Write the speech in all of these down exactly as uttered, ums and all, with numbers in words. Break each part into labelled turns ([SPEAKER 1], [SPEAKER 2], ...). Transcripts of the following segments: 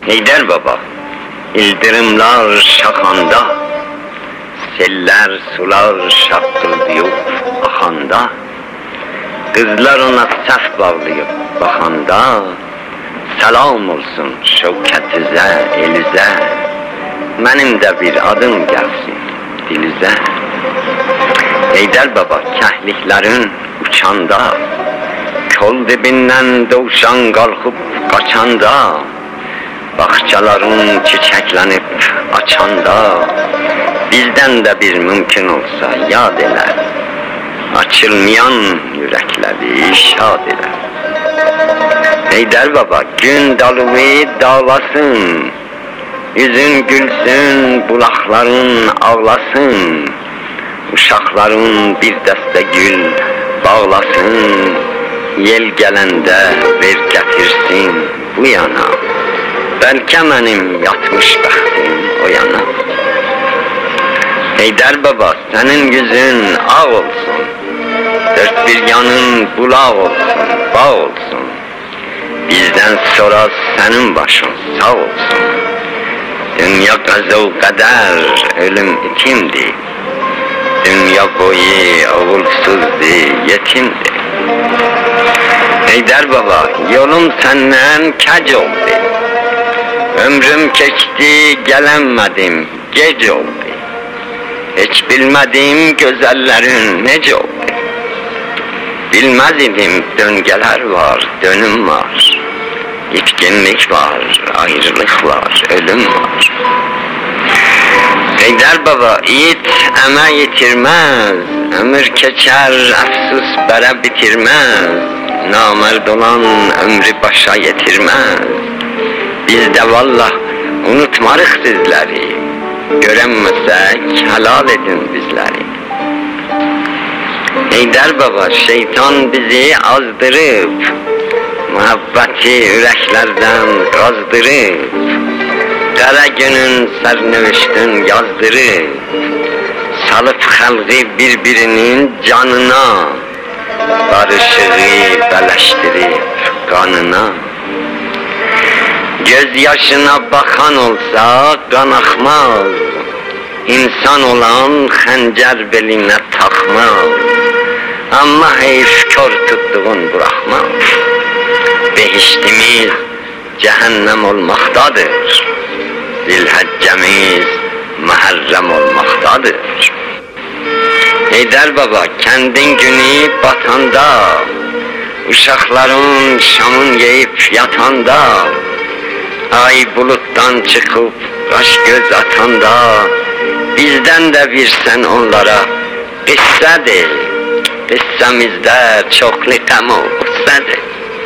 [SPEAKER 1] Heydər baba, ildırımlar şaxanda, seller sular şaqqıldıyıb axanda, qızlar ona səf bağlayıb baxanda, salam olsun şövkətizə, elizə, mənim də bir adım gəlsin dilizə. Heydər baba, kəhliklərin uçanda, kol dibindən dovşan qalxıb qaçanda, baxçaların çiçəklənib açanda, bizdən də bir mümkün olsa yad elə, açılmayan ürəkləri şad elə. Heydər baba, gün dalığı dağlasın, yüzün gülsün, bulaqların ağlasın, uşaqların bir dəstə gül bağlasın, yel gələndə ver gətirsin bu yana, bəlkə mənim yatmış bəxtim o yana. Heydər baba, sənin yüzün ağ olsun, dört bir yanın bulaq olsun, bağ olsun, bizdən sonra sənin başın sağ olsun. Dünya qəzəv qədər, ölüm itimdir, dünya boyu oğulsuzdur, yetimdir. Heydər baba, yolum səndən kəc oldu, ömrüm keçdi, gələnmədim, gec oldu. Heç bilmədim gözəllərin necə oldu, bilməz idim döngələr var, dönüm var, itkinlik var, ayrılıq var, ölüm var. Heydər baba, it əmək yitirməz, ömür keçər, əfsus bərə bitirməz, namərd olan ömrü başa yetirməz. Biz də vallah unutmarıq sizləri, görənməsək helal edin bizləri. Heydər baba, şeytan bizi azdırıb, muhabbəti ürəklərdən qazdırıb, qara günün sərnövüştün yazdırıb, salıb xəlqi bir-birinin canına, barışığı bələşdirib qanına. Göz yaşına baxan olsa qan axmaz, insan olan xəncər belinə taxmaz, amma heyf kör tutduğun buraxmaz. Behiştimiz cəhənnəm olmaqdadır, zilhəccəmiz məhərrəm olmaqdadır. Heydər baba, kəndin günü batanda, uşaqların şamın yeyib yatanda, ay bulutdan çıxıb qaş göz atanda, bizdən də bir sən onlara qissədir, qissəmizdə çoxlu qəm o qüssədir.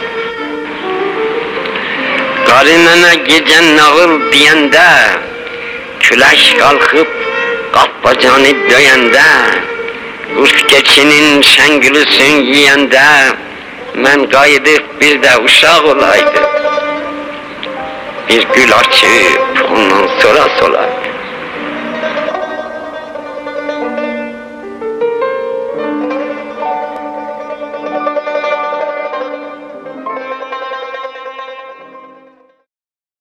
[SPEAKER 1] Qarınına gecən nağıl deyəndə, külək qalxıb qapbacanı döyəndə, qurt keçinin şəngülüsün yiyəndə, mən qayıdıb bir də uşaq olaydım, bir gül açıb ondan sonra